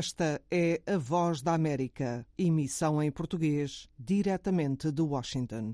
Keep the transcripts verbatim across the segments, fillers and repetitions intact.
Esta é a Voz da América, emissão em português, diretamente de Washington.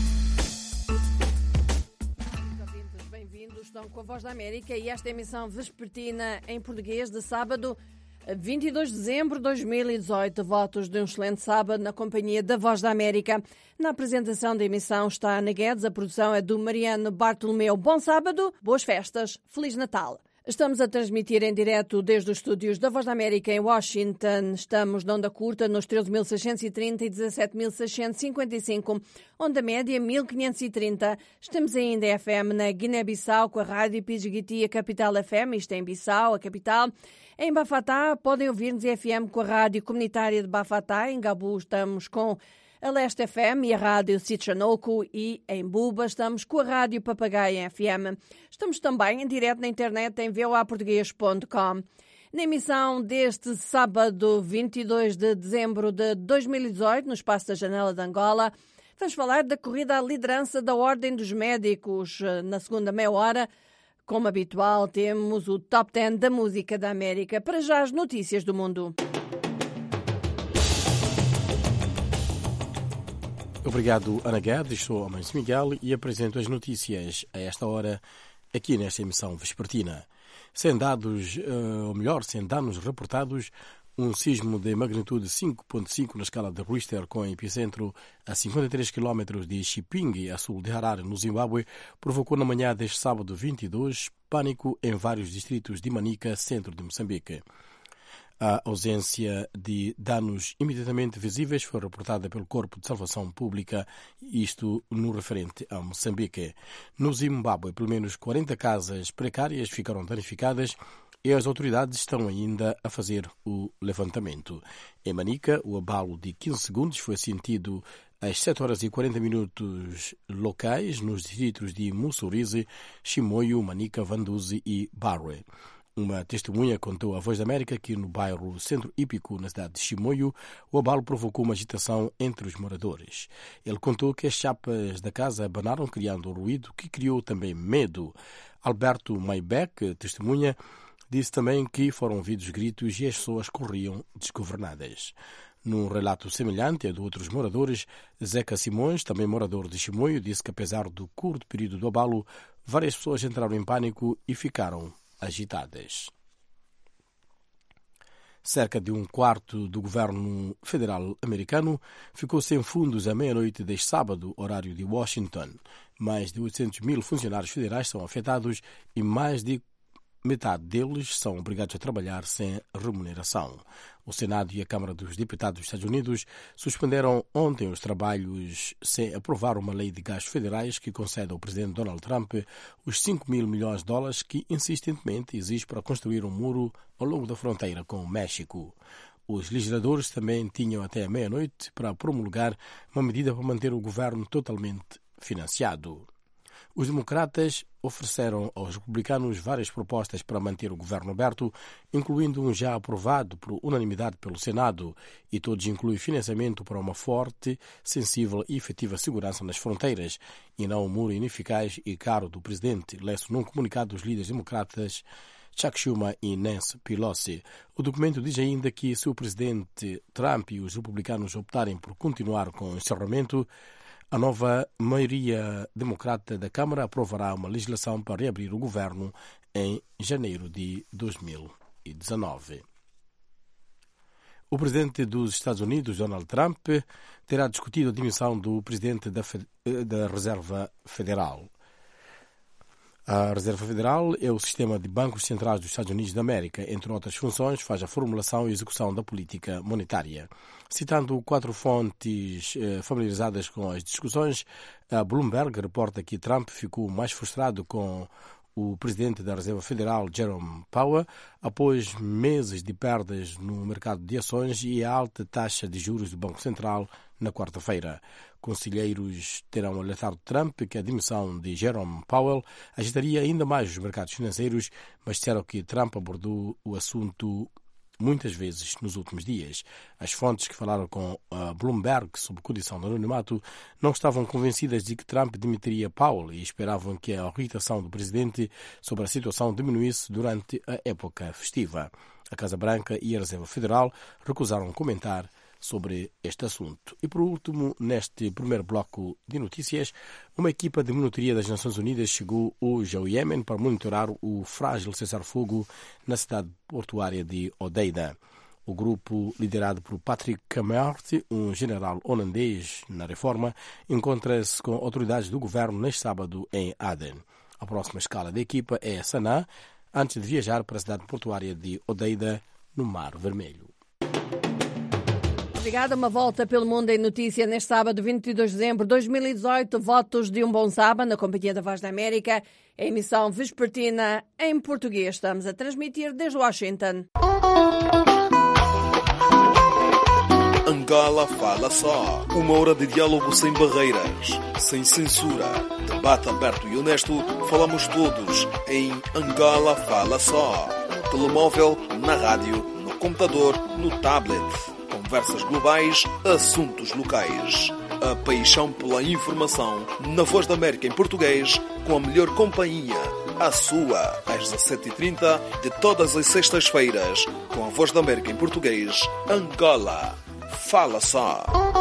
Bem-vindos, estão com a Voz da América e esta emissão vespertina em português de sábado, vinte e dois de dezembro de dois mil e dezoito. Votos de um excelente sábado na companhia da Voz da América. Na apresentação da emissão está a Ana Guedes, a produção é do Mariano Bartolomeu. Bom sábado, boas festas, Feliz Natal. Estamos a transmitir em direto desde os estúdios da Voz da América em Washington. Estamos na onda curta nos treze mil seiscentos e trinta e dezassete mil seiscentos e cinquenta e cinco, onda média mil quinhentos e trinta. Estamos ainda em F M na Guiné-Bissau com a rádio Pidgiti, a capital F M, isto é em Bissau, a capital. Em Bafatá podem ouvir-nos em F M com a rádio comunitária de Bafatá. Em Gabu estamos com a Leste F M e a rádio Sichanoku, e em Buba estamos com a rádio Papagaio F M. Estamos também em direto na internet em v o a português ponto com. Na emissão deste sábado, vinte e dois de dezembro de dois mil e dezoito, no espaço da Janela de Angola, vamos falar da corrida à liderança da Ordem dos Médicos. Na segunda meia hora, como habitual, temos o Top dez da Música da América. Para já, as notícias do mundo. Obrigado, Ana Guedes. Sou Amancio Miguel e apresento as notícias a esta hora aqui nesta emissão vespertina. Sem dados, ou melhor, sem danos reportados, um sismo de magnitude cinco ponto cinco na escala de Richter, com epicentro a cinquenta e três quilómetros de Chipinge, a sul de Harare, no Zimbábue, provocou na manhã deste sábado vinte e dois pânico em vários distritos de Manica, centro de Moçambique. A ausência de danos imediatamente visíveis foi reportada pelo Corpo de Salvação Pública, isto no referente a Moçambique. No Zimbábue, pelo menos quarenta casas precárias ficaram danificadas e as autoridades estão ainda a fazer o levantamento. Em Manica, o abalo de quinze segundos foi sentido às sete horas e quarenta minutos locais nos distritos de Mussurize, Chimoio, Manica, Vanduzi e Barre. Uma testemunha contou à Voz da América que no bairro Centro Hípico, na cidade de Chimoio, o abalo provocou uma agitação entre os moradores. Ele contou que as chapas da casa abanaram, criando ruído que criou também medo. Alberto Maybeck, testemunha, disse também que foram ouvidos gritos e as pessoas corriam desgovernadas. Num relato semelhante a de outros moradores, Zeca Simões, também morador de Chimoio, disse que apesar do curto período do abalo, várias pessoas entraram em pânico e ficaram agitadas. Cerca de um quarto do governo federal americano ficou sem fundos à meia-noite deste sábado, horário de Washington. Mais de oitocentos mil funcionários federais são afetados e mais de metade deles são obrigados a trabalhar sem remuneração. O Senado e a Câmara dos Deputados dos Estados Unidos suspenderam ontem os trabalhos sem aprovar uma lei de gastos federais que concede ao presidente Donald Trump os cinco mil milhões de dólares que insistentemente exige para construir um muro ao longo da fronteira com o México. Os legisladores também tinham até a meia-noite para promulgar uma medida para manter o governo totalmente financiado. Os democratas ofereceram aos republicanos várias propostas para manter o governo aberto, incluindo um já aprovado por unanimidade pelo Senado, e todos incluem financiamento para uma forte, sensível e efetiva segurança nas fronteiras, e não um muro ineficaz e caro do presidente, lê-se num comunicado dos líderes democratas Chuck Schumer e Nancy Pelosi. O documento diz ainda que se o presidente Trump e os republicanos optarem por continuar com o encerramento, a nova maioria democrata da Câmara aprovará uma legislação para reabrir o governo em janeiro de dois mil e dezanove. O presidente dos Estados Unidos, Donald Trump, terá discutido a demissão do presidente da, da Reserva Federal. A Reserva Federal é o sistema de bancos centrais dos Estados Unidos da América. Entre outras funções, faz a formulação e execução da política monetária. Citando quatro fontes eh, familiarizadas com as discussões, a Bloomberg reporta que Trump ficou mais frustrado com o presidente da Reserva Federal, Jerome Powell, após meses de perdas no mercado de ações e a alta taxa de juros do Banco Central na quarta-feira. Conselheiros terão alertado Trump que a demissão de Jerome Powell agitaria ainda mais os mercados financeiros, mas disseram que Trump abordou o assunto muitas vezes nos últimos dias. As fontes que falaram com a Bloomberg sob condição de anonimato não estavam convencidas de que Trump demitiria Powell e esperavam que a irritação do presidente sobre a situação diminuísse durante a época festiva. A Casa Branca e a Reserva Federal recusaram comentar sobre este assunto. E por último, neste primeiro bloco de notícias, uma equipa de monitoria das Nações Unidas chegou hoje ao Iêmen para monitorar o frágil cessar-fogo na cidade portuária de Hodeida. O grupo, liderado por Patrick Cammaert, um general holandês na reforma, encontra-se com autoridades do governo neste sábado em Aden. A próxima escala da equipa é Sanaa, antes de viajar para a cidade portuária de Hodeida, no Mar Vermelho. Obrigada. Uma volta pelo mundo em notícia neste sábado, vinte e dois de dezembro de dois mil e dezoito. Votos de um bom sábado na Companhia da Voz da América. A emissão vespertina em português. Estamos a transmitir desde Washington. Angola Fala Só. Uma hora de diálogo sem barreiras, sem censura. Debate aberto e honesto. Falamos todos em Angola Fala Só. No telemóvel, na rádio, no computador, no tablet. Conversas globais, assuntos locais. A paixão pela informação na Voz da América em português, com a melhor companhia. A sua, às dezassete e trinta de todas as sextas-feiras, com a Voz da América em português. Angola Fala Só.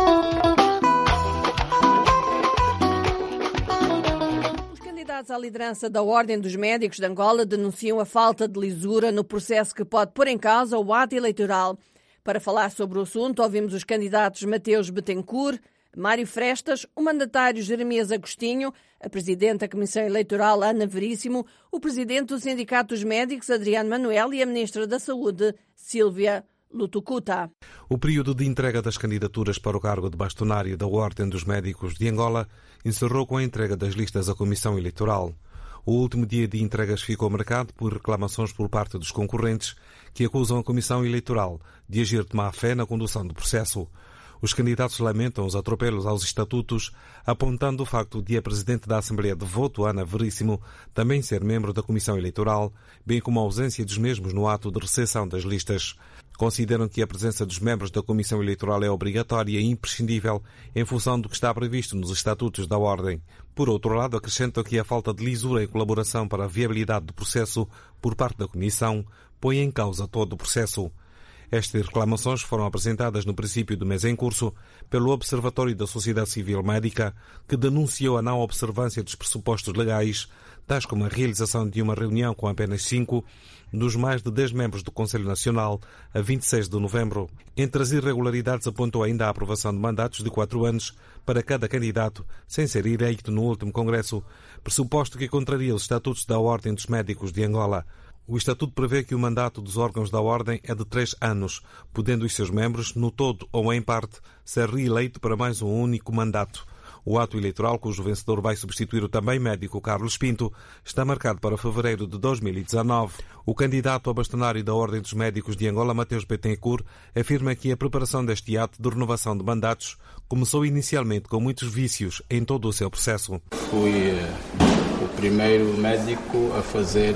Os candidatos à liderança da Ordem dos Médicos de Angola denunciam a falta de lisura no processo que pode pôr em causa o ato eleitoral. Para falar sobre o assunto, ouvimos os candidatos Mateus Betancourt, Mário Frestas, o mandatário Jeremias Agostinho, a presidente da Comissão Eleitoral Ana Veríssimo, o presidente do Sindicato dos Médicos Adriano Manuel e a ministra da Saúde Sílvia Lutucuta. O período de entrega das candidaturas para o cargo de bastonário da Ordem dos Médicos de Angola encerrou com a entrega das listas à Comissão Eleitoral. O último dia de entregas ficou marcado por reclamações por parte dos concorrentes que acusam a Comissão Eleitoral de agir de má fé na condução do processo. Os candidatos lamentam os atropelos aos estatutos, apontando o facto de a Presidente da Assembleia de Voto, Ana Veríssimo, também ser membro da Comissão Eleitoral, bem como a ausência dos mesmos no ato de recepção das listas. Consideram que a presença dos membros da Comissão Eleitoral é obrigatória e imprescindível em função do que está previsto nos estatutos da Ordem. Por outro lado, acrescentam que a falta de lisura e colaboração para a viabilidade do processo por parte da Comissão põe em causa todo o processo. Estas reclamações foram apresentadas no princípio do mês em curso pelo Observatório da Sociedade Civil Médica, que denunciou a não observância dos pressupostos legais, tais como a realização de uma reunião com apenas cinco dos mais de dez membros do Conselho Nacional a vinte e seis de novembro. Entre as irregularidades apontou ainda a aprovação de mandatos de quatro anos para cada candidato, sem ser eleito no último Congresso, pressuposto que contraria os estatutos da Ordem dos Médicos de Angola. O Estatuto prevê que o mandato dos órgãos da Ordem é de três anos, podendo os seus membros, no todo ou em parte, ser reeleito para mais um único mandato. O ato eleitoral, cujo vencedor vai substituir o também médico Carlos Pinto, está marcado para fevereiro de dois mil e dezanove. O candidato a bastonário da Ordem dos Médicos de Angola, Mateus Betancourt, afirma que a preparação deste ato de renovação de mandatos começou inicialmente com muitos vícios em todo o seu processo. Fui uh, o primeiro médico a fazer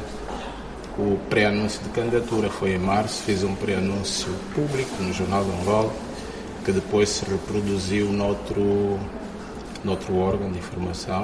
uh, o pré-anúncio de candidatura. Foi em março, fiz um pré-anúncio público no Jornal de Angola, que depois se reproduziu noutro... noutro órgão de informação,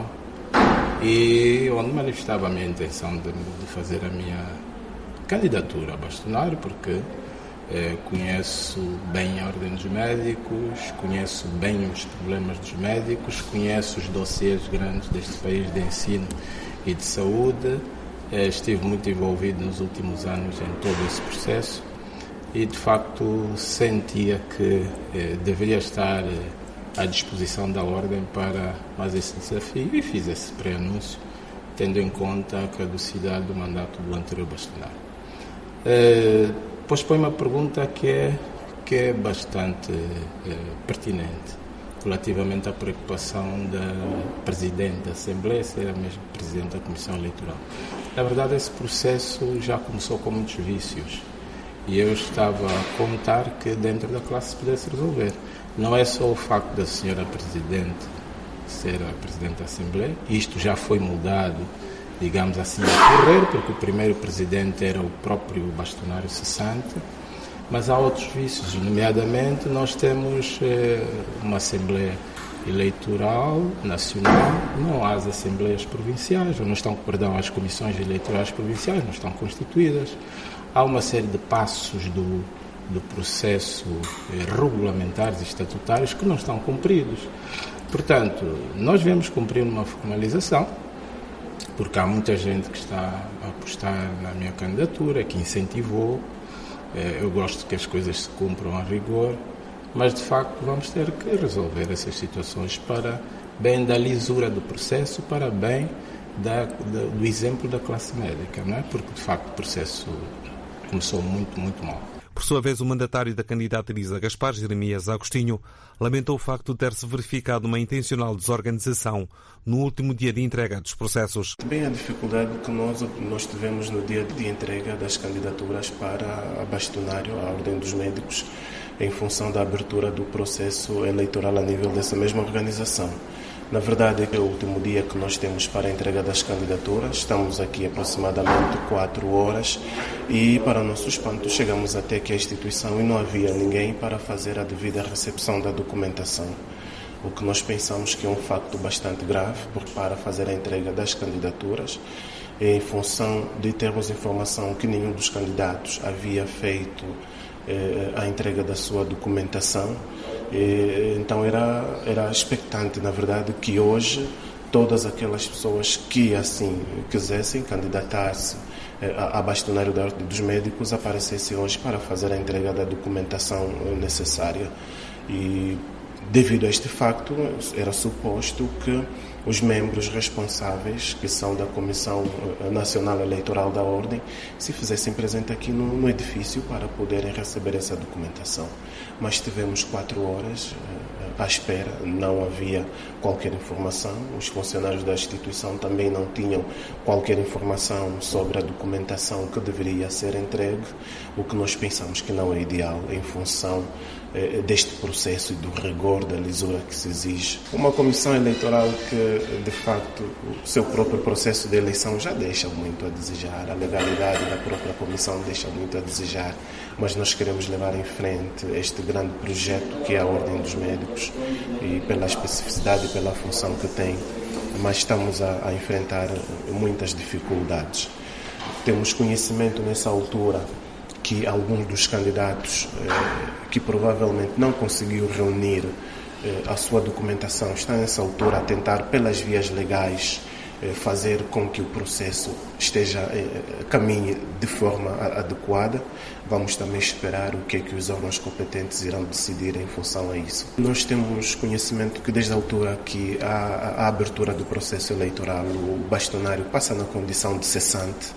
e onde manifestava a minha intenção de, de fazer a minha candidatura a bastonário, porque eh, conheço bem a Ordem dos Médicos, conheço bem os problemas dos médicos, conheço os dossiês grandes deste país de ensino e de saúde, eh, estive muito envolvido nos últimos anos em todo esse processo e, de facto, sentia que eh, deveria estar eh, à disposição da Ordem para mais esse desafio e fiz esse pré-anúncio, tendo em conta a caducidade do mandato do anterior bastonário. Eh, depois põe uma pergunta que é, que é bastante eh, pertinente, relativamente à preocupação da Presidente da Assembleia ser a mesma Presidente da Comissão Eleitoral. Na verdade, esse processo já começou com muitos vícios e eu estava a contar que dentro da classe pudesse resolver. Não é só o facto da senhora Presidente ser a Presidente da Assembleia, isto já foi mudado, digamos assim, a correr, porque o primeiro Presidente era o próprio bastonário cessante, mas há outros vícios, nomeadamente nós temos eh, uma Assembleia Eleitoral Nacional, não há as Assembleias Provinciais, ou não estão, perdão, as Comissões Eleitorais Provinciais, não estão constituídas. há uma série de passos do, do processo regulamentares e estatutários que não estão cumpridos. Portanto, nós viemos cumprir uma formalização, porque há muita gente que está a apostar na minha candidatura, que incentivou. Eu gosto que as coisas se cumpram a rigor, mas de facto vamos ter que resolver essas situações para bem da lisura do processo, para bem da, da, do exemplo da classe médica, não é? Porque de facto o processo começou muito, muito mal. Por sua vez, o mandatário da candidata Elisa Gaspar, Jeremias Agostinho, lamentou o facto de ter-se verificado uma intencional desorganização no último dia de entrega dos processos. Bem a dificuldade que nós, nós tivemos no dia de entrega das candidaturas para a bastonário, a Ordem dos Médicos, em função da abertura do processo eleitoral a nível dessa mesma organização. Na verdade, é o último dia que nós temos para a entrega das candidaturas. Estamos aqui aproximadamente quatro horas e, para o nosso espanto, chegamos até que a instituição e não havia ninguém para fazer a devida recepção da documentação. O que nós pensamos que é um facto bastante grave, porque para fazer a entrega das candidaturas, em função de termos informação que nenhum dos candidatos havia feito eh, a entrega da sua documentação, então era, era expectante, na verdade, que hoje todas aquelas pessoas que assim quisessem candidatar-se a bastonário da Ordem dos Médicos aparecessem hoje para fazer a entrega da documentação necessária. E devido a este facto, era suposto que os membros responsáveis, que são da Comissão Nacional Eleitoral da Ordem, se fizessem presente aqui no, no edifício para poderem receber essa documentação. Mas tivemos quatro horas à espera, não havia qualquer informação, os funcionários da instituição também não tinham qualquer informação sobre a documentação que deveria ser entregue, o que nós pensamos que não é ideal em função eh, deste processo e do rigor da lisura que se exige. Uma comissão eleitoral que, de facto, o seu próprio processo de eleição já deixa muito a desejar, a legalidade da própria comissão deixa muito a desejar, mas nós queremos levar em frente este grande projeto que é a Ordem dos Médicos e pela especificidade e pela função que tem, mas estamos a, a enfrentar muitas dificuldades. Temos conhecimento nessa altura que alguns dos candidatos eh, que provavelmente não conseguiu reunir eh, a sua documentação estão nessa altura a tentar pelas vias legais fazer com que o processo esteja caminhe de forma adequada. Vamos também esperar o que é que os órgãos competentes irão decidir em função a isso. Nós temos conhecimento que desde a altura que há a abertura do processo eleitoral, o bastonário passa na condição de cessante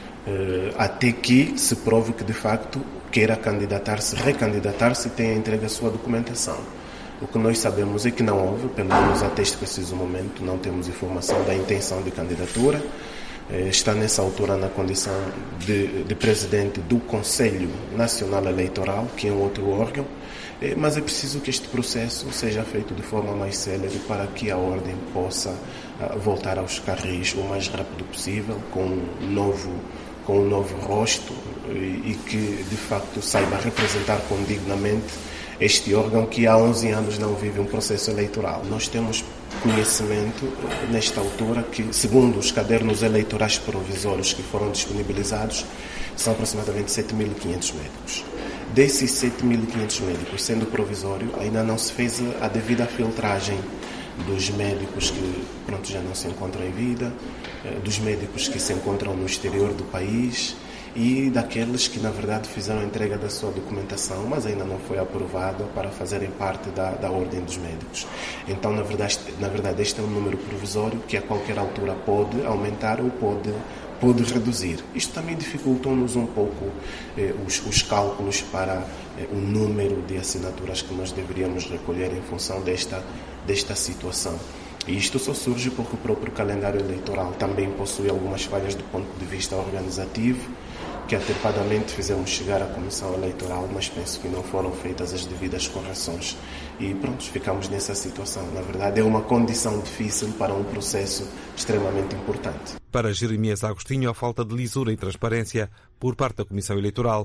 até que se prove que de facto queira candidatar-se, recandidatar-se e tenha entregue a sua documentação. O que nós sabemos é que não houve, pelo menos até este preciso momento, não temos informação da intenção de candidatura. Está nessa altura na condição de, de presidente do Conselho Nacional Eleitoral, que é um outro órgão, mas é preciso que este processo seja feito de forma mais célere para que a Ordem possa voltar aos carris o mais rápido possível, com um novo, com um novo rosto e, e que, de facto, saiba representar condignamente este órgão que há onze anos não vive um processo eleitoral. Nós temos conhecimento, nesta altura, que, segundo os cadernos eleitorais provisórios que foram disponibilizados, são aproximadamente sete mil e quinhentos médicos. Desses sete mil e quinhentos médicos, sendo provisório, ainda não se fez a devida filtragem dos médicos que pronto, já não se encontram em vida, dos médicos que se encontram no exterior do país, e daqueles que, na verdade, fizeram a entrega da sua documentação, mas ainda não foi aprovada para fazerem parte da, da Ordem dos Médicos. Então, na verdade, na verdade, este é um número provisório que a qualquer altura pode aumentar ou pode, pode reduzir. Isto também dificultou-nos um pouco eh, os, os cálculos para eh, o número de assinaturas que nós deveríamos recolher em função desta, desta situação. E isto só surge porque o próprio calendário eleitoral também possui algumas falhas do ponto de vista organizativo, que atempadamente fizemos chegar à Comissão Eleitoral, mas penso que não foram feitas as devidas correções. E pronto, ficamos nessa situação. Na verdade, é uma condição difícil para um processo extremamente importante. Para Jeremias Agostinho, a falta de lisura e transparência por parte da Comissão Eleitoral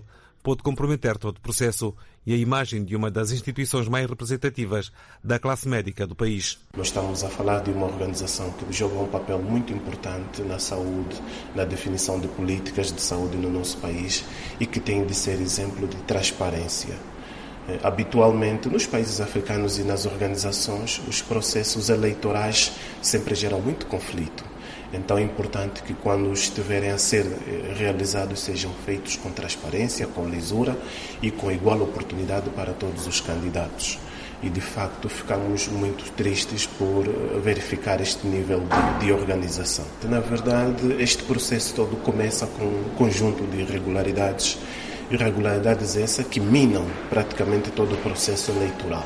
pode comprometer todo o processo e a imagem de uma das instituições mais representativas da classe médica do país. Nós estamos a falar de uma organização que joga um papel muito importante na saúde, na definição de políticas de saúde no nosso país e que tem de ser exemplo de transparência. Habitualmente, nos países africanos e nas organizações, os processos eleitorais sempre geram muito conflito. Então é importante que quando estiverem a ser realizados sejam feitos com transparência, com lisura e com igual oportunidade para todos os candidatos. E de facto ficamos muito tristes por verificar este nível de, de organização. Na verdade, este processo todo começa com um conjunto de irregularidades, irregularidades essas que minam praticamente todo o processo eleitoral.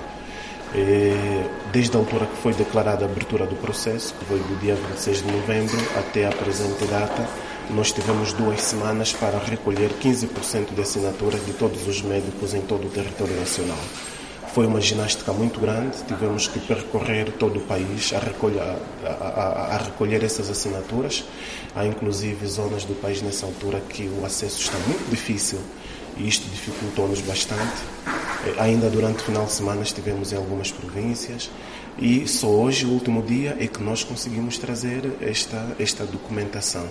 Desde a altura que foi declarada a abertura do processo, que foi do dia vinte e seis de novembro até a presente data, nós tivemos duas semanas para recolher quinze por cento de assinaturas de todos os médicos em todo o território nacional. Foi uma ginástica muito grande, tivemos que percorrer todo o país a recolher, a, a, a recolher essas assinaturas. Há inclusive zonas do país nessa altura que o acesso está muito difícil e isto dificultou-nos bastante. Ainda durante o final de semana estivemos em algumas províncias e só hoje, o último dia, é que nós conseguimos trazer esta, esta documentação.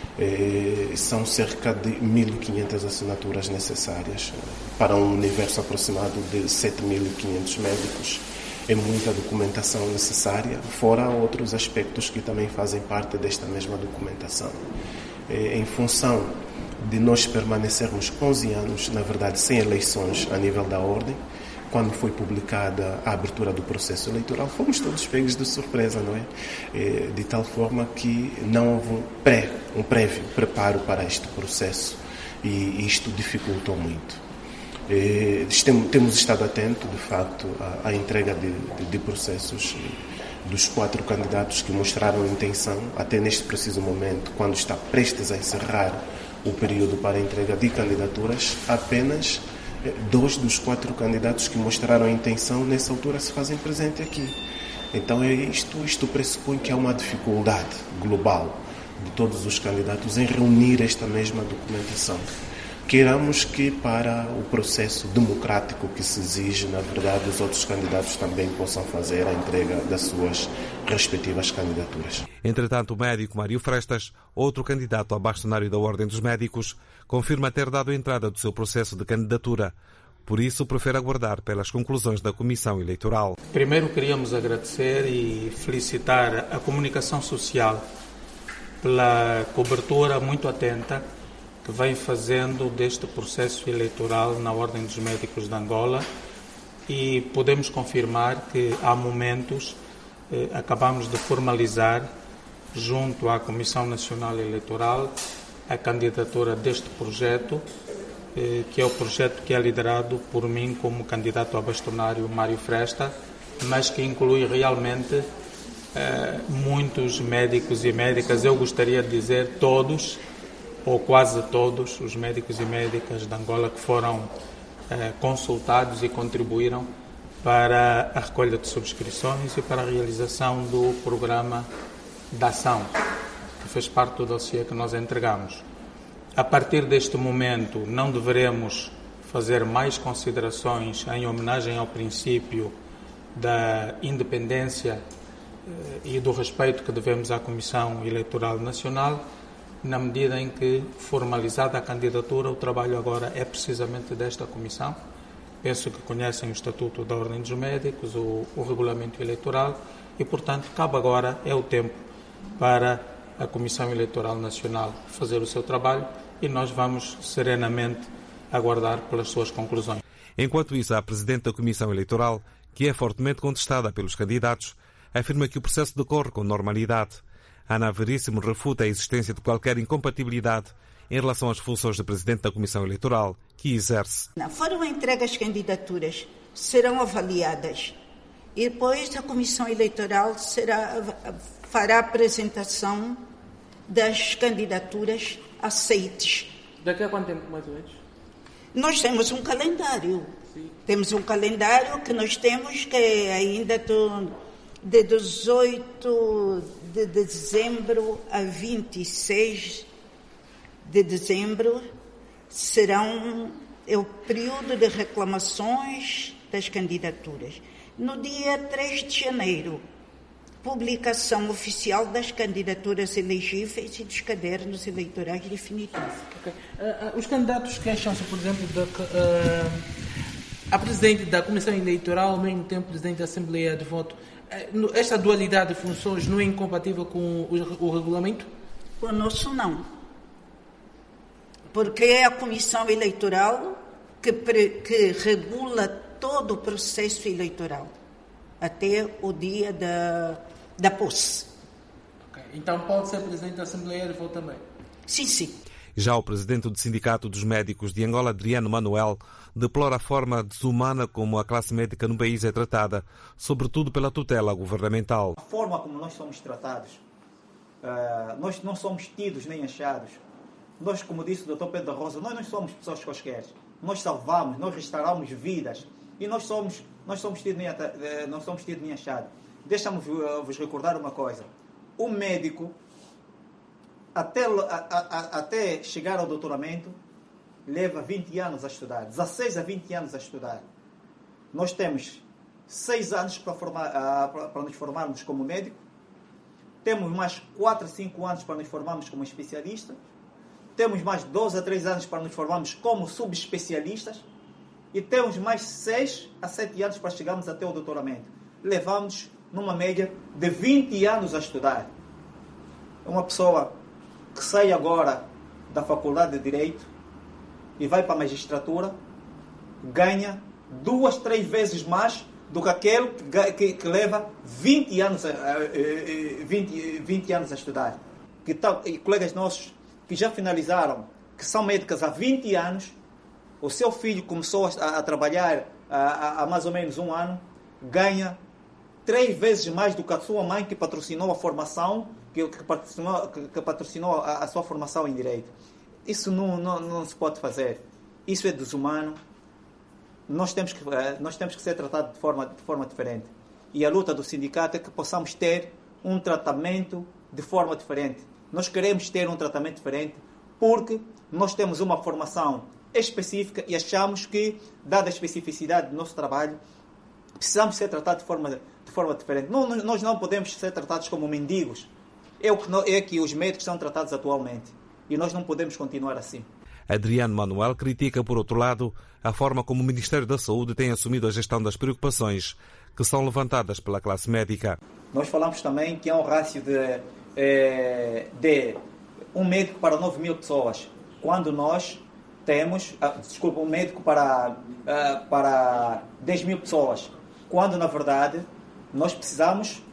É, são cerca de mil e quinhentas assinaturas necessárias para um universo aproximado de sete mil e quinhentos médicos. É muita documentação necessária, fora outros aspectos que também fazem parte desta mesma documentação. É, em função de nós permanecermos onze anos, na verdade, sem eleições a nível da ordem, quando foi publicada a abertura do processo eleitoral, fomos todos pegos de surpresa, não é? De tal forma que não houve um, pré, um prévio preparo para este processo e isto dificultou muito. Temos estado atentos, de facto, à, à entrega de, de, de processos dos quatro candidatos que mostraram intenção, até neste preciso momento, quando está prestes a encerrar o período para a entrega de candidaturas, apenas dois dos quatro candidatos que mostraram a intenção nessa altura se fazem presente aqui. Então é isto, isto pressupõe que há uma dificuldade global de todos os candidatos em reunir esta mesma documentação. Queiramos que para o processo democrático que se exige, na verdade, os outros candidatos também possam fazer a entrega das suas respectivas candidaturas. Entretanto, o médico Mário Frestas, outro candidato ao bastonário da Ordem dos Médicos, confirma ter dado entrada do seu processo de candidatura. Por isso, prefere aguardar pelas conclusões da Comissão Eleitoral. Primeiro, queríamos agradecer e felicitar a comunicação social pela cobertura muito atenta que vem fazendo deste processo eleitoral na Ordem dos Médicos de Angola, e podemos confirmar que há momentos eh, acabamos de formalizar junto à Comissão Nacional Eleitoral a candidatura deste projeto, eh, que é o projeto que é liderado por mim como candidato a bastonário Mário Fresta, mas que inclui realmente eh, muitos médicos e médicas, eu gostaria de dizer todos, ou quase todos os médicos e médicas de Angola que foram eh, consultados e contribuíram para a recolha de subscrições e para a realização do programa de ação, que fez parte do dossiê que nós entregamos. A partir deste momento, não deveremos fazer mais considerações em homenagem ao princípio da independência eh, e do respeito que devemos à Comissão Eleitoral Nacional, na medida em que, formalizada a candidatura, o trabalho agora é precisamente desta comissão. Penso que conhecem o Estatuto da Ordem dos Médicos, o, o Regulamento Eleitoral e, portanto, cabe agora, é o tempo para a Comissão Eleitoral Nacional fazer o seu trabalho e nós vamos serenamente aguardar pelas suas conclusões. Enquanto isso, a Presidente da Comissão Eleitoral, que é fortemente contestada pelos candidatos, afirma que o processo decorre com normalidade. Ana Veríssimo refuta a existência de qualquer incompatibilidade em relação às funções de Presidente da Comissão Eleitoral que exerce. Foram entregues as candidaturas, serão avaliadas e depois a Comissão Eleitoral será, fará a apresentação das candidaturas aceites. Daqui a quanto tempo, mais ou menos? Nós temos um calendário. Sim. Temos um calendário que nós temos que é ainda do, de dezoito de dezembro a vinte e seis de dezembro serão é o período de reclamações das candidaturas. No dia três de janeiro, publicação oficial das candidaturas elegíveis e dos cadernos eleitorais definitivos. Okay. Uh, uh, os candidatos queixam-se, por exemplo, da uh, a presidente da Comissão Eleitoral, ao mesmo tempo presidente da Assembleia de Voto. Uh, esta dualidade de funções não é incompatível com o, o regulamento? Conosco não. Porque é a Comissão Eleitoral que, pre, que regula todo o processo eleitoral, até o dia da, da posse. Okay. Então pode ser presidente da Assembleia de Voto também? Sim, sim. Já o presidente do Sindicato dos Médicos de Angola, Adriano Manuel, deplora a forma desumana como a classe médica no país é tratada, sobretudo pela tutela governamental. A forma como nós somos tratados, uh, nós não somos tidos nem achados. Nós, como disse o doutor Pedro Rosa, nós não somos pessoas quaisquer. Nós salvamos, nós restauramos vidas. E nós somos, nós somos tidos nem, não somos tidos nem achados. Deixa-me vos recordar uma coisa. O médico, até, a, a, até chegar ao doutoramento, leva vinte anos a estudar. dezasseis a vinte anos a estudar. Nós temos seis anos para, formar, para, para nos formarmos como médico. Temos mais quatro a cinco anos para nos formarmos como especialista. Temos mais doze a três anos para nos formarmos como subespecialistas. E temos mais seis a sete anos para chegarmos até o doutoramento. Levamos numa média de vinte anos a estudar. Uma pessoa que sai agora da faculdade de Direito e vai para a magistratura ganha duas, três vezes mais do que aquele que, que, que leva vinte anos a, vinte, vinte anos a estudar. Que tal, e colegas nossos que já finalizaram, que são médicas há vinte anos, o seu filho começou a, a trabalhar há, há mais ou menos um ano, ganha três vezes mais do que a sua mãe que patrocinou a formação, que, que patrocinou, que, que patrocinou a, a sua formação em Direito. Isso não, não, não se pode fazer. Isso é desumano. Nós temos que, nós temos que ser tratados de forma, de forma diferente. E a luta do sindicato é que possamos ter um tratamento de forma diferente. Nós queremos ter um tratamento diferente porque nós temos uma formação específica e achamos que, dada a especificidade do nosso trabalho, precisamos ser tratados de forma, de forma diferente. Não, nós não podemos ser tratados como mendigos. É o que, é que os médicos são tratados atualmente. E nós não podemos continuar assim. Adriano Manuel critica, por outro lado, a forma como o Ministério da Saúde tem assumido a gestão das preocupações que são levantadas pela classe médica. Nós falamos também que há um rácio de, de um médico para nove mil pessoas, quando nós temos, desculpa, um médico para, para dez mil pessoas, quando, na verdade, nós precisamos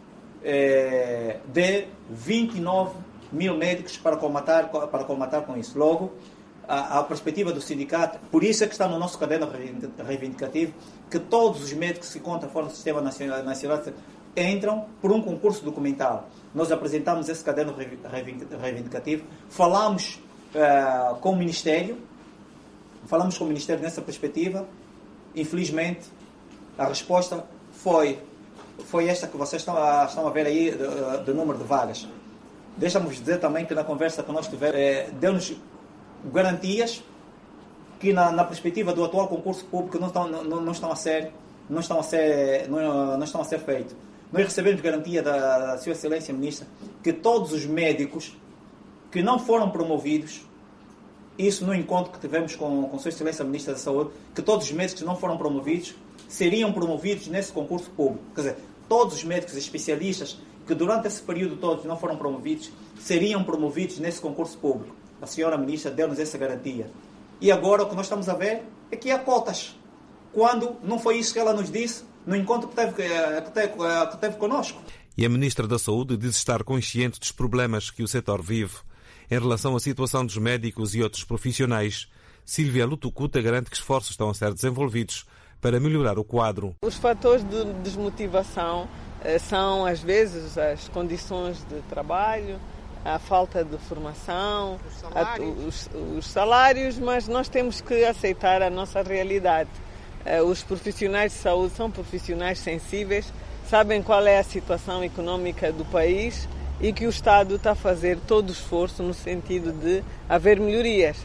de vinte e nove mil médicos para colmatar, para colmatar com isso. Logo, a, a perspectiva do sindicato, por isso é que está no nosso caderno reivindicativo, que todos os médicos que se encontram fora do Sistema Nacional, nacional entram por um concurso documental. Nós apresentamos esse caderno reivindicativo, falamos uh, com o Ministério, falamos com o Ministério nessa perspectiva. Infelizmente, a resposta foi, foi esta que vocês estão a, estão a ver aí, do, do número de vagas. Deixa-me dizer também que na conversa que nós tivemos, eh, deu-nos garantias que na, na perspectiva do atual concurso público não estão, não, não estão a ser, não estão a ser, não, não estão a ser feitos. Nós recebemos garantia da, da Sua Excelência Ministra que todos os médicos que não foram promovidos, isso no encontro que tivemos com, com Sua Excelência Ministra da Saúde, que todos os médicos que não foram promovidos seriam promovidos nesse concurso público. Quer dizer, todos os médicos especialistas que durante esse período todos não foram promovidos, seriam promovidos nesse concurso público. A senhora Ministra deu-nos essa garantia. E agora o que nós estamos a ver é que há cotas. Quando não foi isso que ela nos disse no encontro que teve, que teve, que teve connosco. E a Ministra da Saúde diz estar consciente dos problemas que o setor vive. Em relação à situação dos médicos e outros profissionais, Sílvia Lutucuta garante que esforços estão a ser desenvolvidos para melhorar o quadro. Os fatores de desmotivação são, às vezes, as condições de trabalho, a falta de formação, os salários. A, os, os salários, mas nós temos que aceitar a nossa realidade. Os profissionais de saúde são profissionais sensíveis, sabem qual é a situação econômica do país e que o Estado está a fazer todo o esforço no sentido de haver melhorias.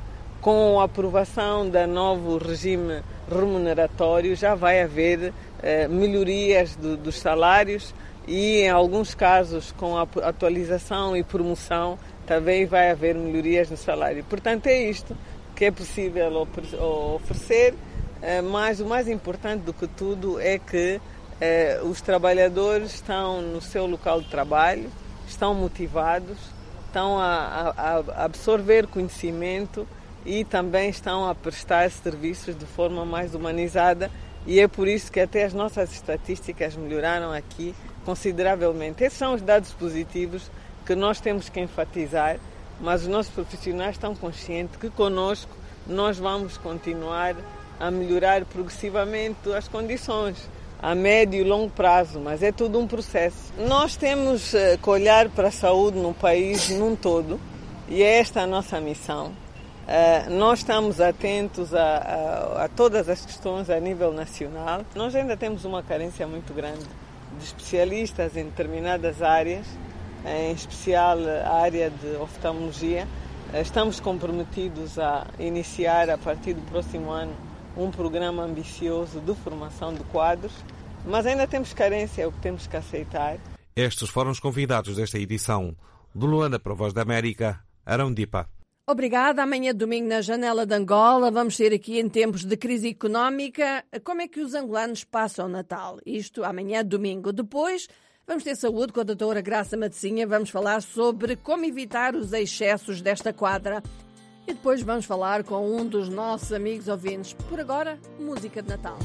com a aprovação do novo regime remuneratório já vai haver eh, melhorias do, dos salários e, em alguns casos, com a atualização e promoção, também vai haver melhorias no salário. Portanto, é isto que é possível oferecer, eh, mas o mais importante do que tudo é que eh, os trabalhadores estão no seu local de trabalho, estão motivados, estão a, a, a absorver conhecimento e também estão a prestar serviços de forma mais humanizada, e é por isso que até as nossas estatísticas melhoraram aqui consideravelmente. Esses são os dados positivos que nós temos que enfatizar, mas os nossos profissionais estão conscientes que conosco nós vamos continuar a melhorar progressivamente as condições a médio e longo prazo, mas é tudo um processo. Nós temos que olhar para a saúde no país num todo, e é esta a nossa missão. Uh, nós estamos atentos a, a, a todas as questões a nível nacional. Nós ainda temos uma carência muito grande de especialistas em determinadas áreas, em especial a área de oftalmologia. Uh, estamos comprometidos a iniciar, a partir do próximo ano, um programa ambicioso de formação de quadros, mas ainda temos carência, é o que temos que aceitar. Estes foram os convidados desta edição. De Luanda para a Voz da América, Arão Dipa. Obrigada. Amanhã, domingo, na Janela de Angola, vamos ter aqui em tempos de crise económica como é que os angolanos passam o Natal. Isto amanhã, domingo. Depois, vamos ter saúde com a doutora Graça Matezinha. Vamos falar sobre como evitar os excessos desta quadra. E depois vamos falar com um dos nossos amigos ouvintes. Por agora, música de Natal.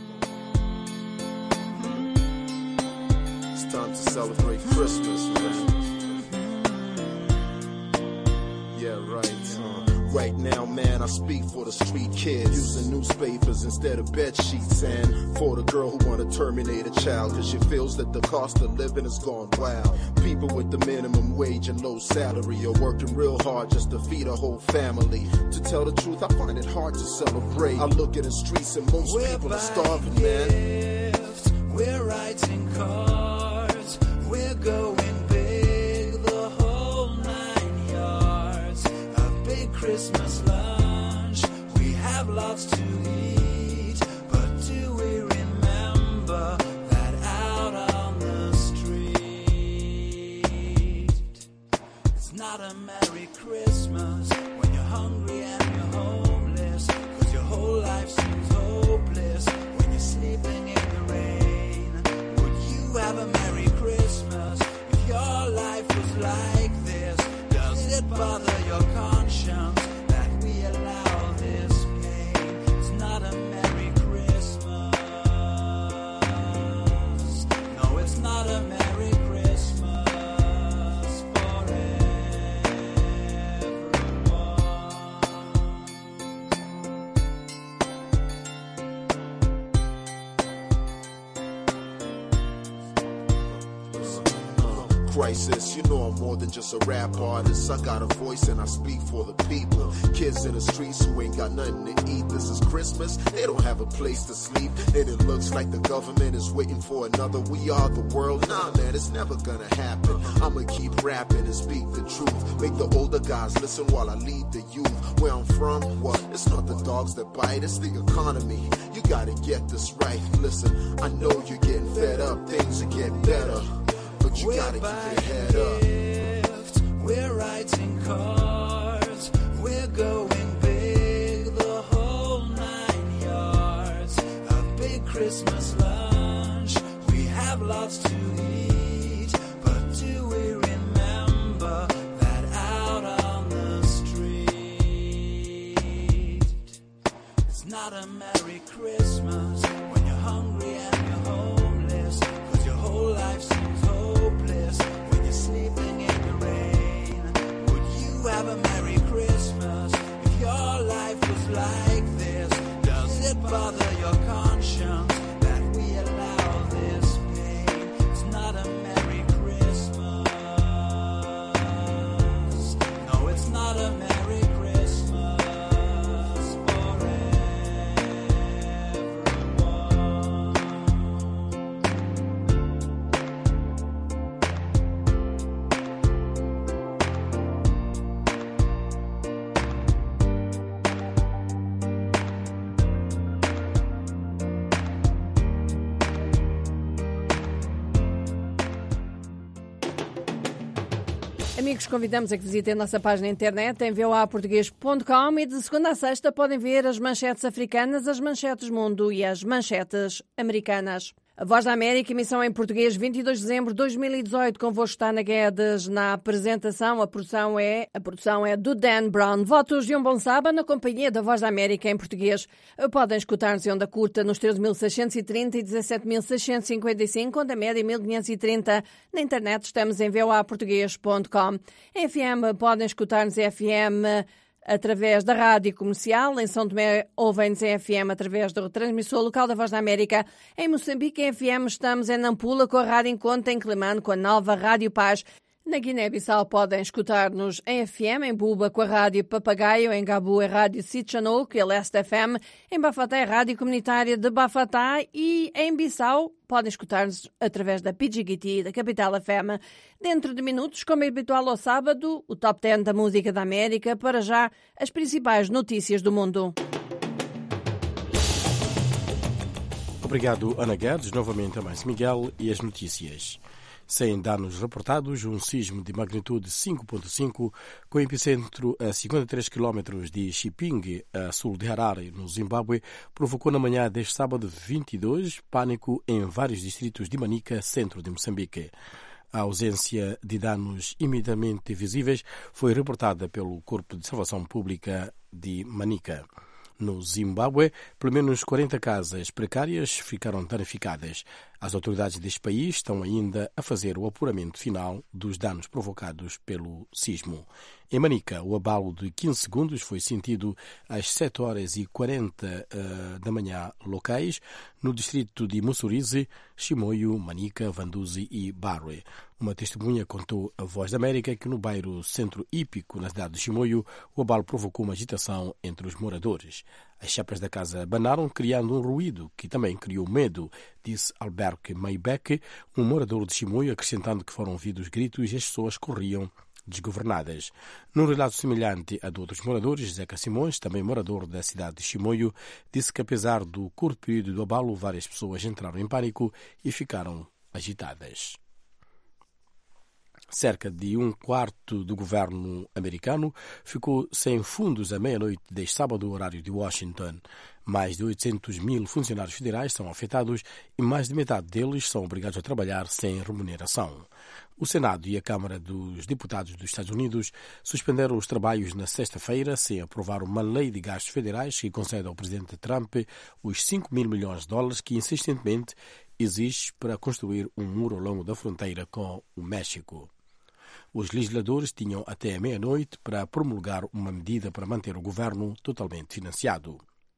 It's time to celebrate Christmas, man. Yeah, right. Uh, right now, man, I speak for the street kids, using newspapers instead of bed sheets, and for the girl who wanna terminate a child cause she feels that the cost of living has gone wild. People with the minimum wage and low salary are working real hard just to feed a whole family. To tell the truth, I find it hard to celebrate. I look at the streets and most we're people are starving, gifts, man. We're writing cards, we're going big, the whole nine yards. A big Christmas lunch, we have lots to eat, but do we remember that out on the street? It's not a Merry Christmas when you're hungry and you're homeless, cause your whole life seems hopeless when you're sleeping in the rain. Would you have a Merry Christmas if your life was like this? Does it bother your conscience that we allow this pain? It's not a Merry Christmas. No, it's not a Merry Christmas for crisis. You know I'm more than just a rap artist. I got a voice and I speak for the people. Kids in the streets who ain't got nothing to eat. This is Christmas, they don't have a place to sleep. And it looks like the government is waiting for another We Are the World. Nah, man, it's never gonna happen. I'ma keep rapping and speak the truth. Make the older guys listen while I lead the youth. Where I'm from, what? It's not the dogs that bite, it's the economy. You gotta get this right. Listen, I know you're getting fed up, things will get better, but you gotta keep your head up. Gifts, we're writing cards, we're going big, the whole nine yards. A big Christmas lunch, we have lots to eat, but do we remember that out on the street? It's not a Merry Christmas when you're hungry and you're homeless, cause your whole life seems hopeless when you're sleeping in the rain. Would you have amigos, convidamos a que visitem a nossa página na internet em v o a português ponto com e de segunda a sexta podem ver as manchetes africanas, as manchetes mundo e as manchetes americanas. A Voz da América, emissão em português, vinte e dois de dezembro de dois mil e dezoito, convosco está na Guedes na apresentação. A produção é, a produção é do Dan Brown. Votos de um bom sábado na companhia da Voz da América em português. Podem escutar-nos em onda curta nos treze mil seiscentos e trinta e dezassete mil seiscentos e cinquenta e cinco, onda média mil quinhentos e trinta. Na internet estamos em v o a português ponto com. Em F M podem escutar-nos em F M através da Rádio Comercial. Em São Tomé ouvem-nos em F M através do retransmissor local da Voz da América. Em Moçambique, em F M, estamos em Nampula com a Rádio Encontro, em Climane com a nova Rádio Paz. Na Guiné-Bissau podem escutar-nos em F M, em Buba com a Rádio Papagaio, em Gabu é Rádio Sitchanouk e a Leste F M, em Bafatá é Rádio Comunitária de Bafatá e em Bissau podem escutar-nos através da Pidjigiti, da Capital F M. Dentro de minutos, como é habitual ao sábado, o Top dez da Música da América, para já as principais notícias do mundo. Obrigado, Ana Guedes. Novamente a mais Miguel e as notícias. Sem danos reportados, um sismo de magnitude cinco ponto cinco, com epicentro a cinquenta e três quilómetros de Chipinge, a sul de Harare, no Zimbábue, provocou na manhã deste sábado vinte e dois pânico em vários distritos de Manica, centro de Moçambique. A ausência de danos imediatamente visíveis foi reportada pelo Corpo de Salvação Pública de Manica. No Zimbábue, pelo menos quarenta casas precárias ficaram danificadas. As autoridades deste país estão ainda a fazer o apuramento final dos danos provocados pelo sismo. Em Manica, o abalo de quinze segundos foi sentido às sete horas e quarenta uh, da manhã locais, no distrito de Mussurize, Chimoio, Manica, Vanduzi e Barre. Uma testemunha contou à Voz da América que no bairro Centro Hípico, na cidade de Chimoio, o abalo provocou uma agitação entre os moradores. As chapas da casa abanaram, criando um ruído que também criou medo, disse Alberto Maybeck, um morador de Chimoio, acrescentando que foram ouvidos gritos e as pessoas corriam desgovernadas. Num relato semelhante a de outros moradores, Zeca Simões, também morador da cidade de Chimoio, disse que apesar do curto período do abalo, várias pessoas entraram em pânico e ficaram agitadas. Cerca de um quarto do governo americano ficou sem fundos à meia-noite deste sábado, horário de Washington. Mais de oitocentos mil funcionários federais são afetados e mais de metade deles são obrigados a trabalhar sem remuneração. O Senado e a Câmara dos Deputados dos Estados Unidos suspenderam os trabalhos na sexta-feira sem aprovar uma lei de gastos federais que concede ao presidente Trump os cinco mil milhões de dólares que insistentemente exige para construir um muro ao longo da fronteira com o México. Os legisladores tinham até a meia-noite para promulgar uma medida para manter o governo totalmente financiado.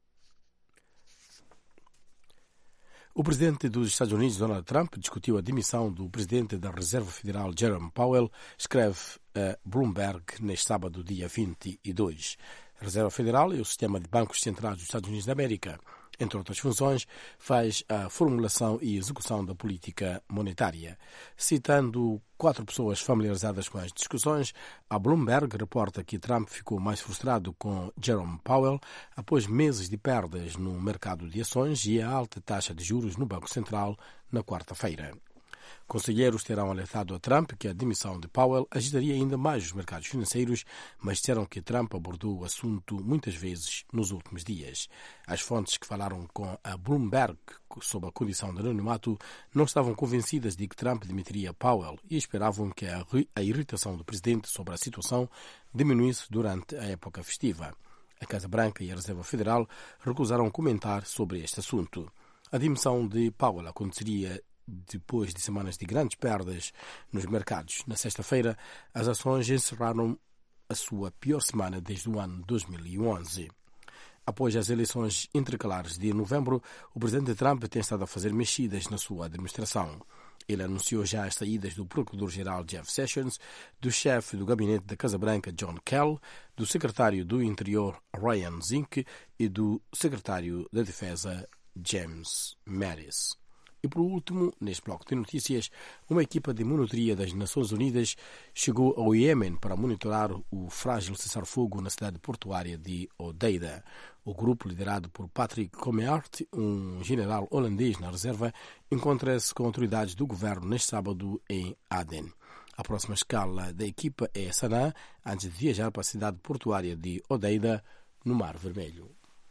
O presidente dos Estados Unidos, Donald Trump, discutiu a demissão do presidente da Reserva Federal, Jerome Powell, escreve a Bloomberg neste sábado, dia vinte e dois. A Reserva Federal é o sistema de bancos centrais dos Estados Unidos da América. Entre outras funções, faz a formulação e execução da política monetária. Citando quatro pessoas familiarizadas com as discussões, a Bloomberg reporta que Trump ficou mais frustrado com Jerome Powell após meses de perdas no mercado de ações e a alta taxa de juros no Banco Central na quarta-feira. Conselheiros terão alertado a Trump que a demissão de Powell agitaria ainda mais os mercados financeiros, mas disseram que Trump abordou o assunto muitas vezes nos últimos dias. As fontes que falaram com a Bloomberg sob a condição de anonimato não estavam convencidas de que Trump demitiria Powell e esperavam que a, a irritação do presidente sobre a situação diminuísse durante a época festiva. A Casa Branca e a Reserva Federal recusaram comentar sobre este assunto. A demissão de Powell aconteceria depois de semanas de grandes perdas nos mercados. Na sexta-feira, as ações encerraram a sua pior semana desde o ano dois mil e onze. Após as eleições intercalares de novembro, o presidente Trump tem estado a fazer mexidas na sua administração. Ele anunciou já as saídas do procurador-geral Jeff Sessions, do chefe do gabinete da Casa Branca John Kell, do secretário do Interior Ryan Zinke e do secretário da Defesa James Mattis. E por último, neste bloco de notícias, uma equipa de monitoria das Nações Unidas chegou ao Iêmen para monitorar o frágil cessar-fogo na cidade portuária de Hodeida. O grupo, liderado por Patrick Commeart, um general holandês na reserva, encontra-se com autoridades do governo neste sábado em Aden. A próxima escala da equipa é Sanaa, antes de viajar para a cidade portuária de Odeida, no Mar Vermelho.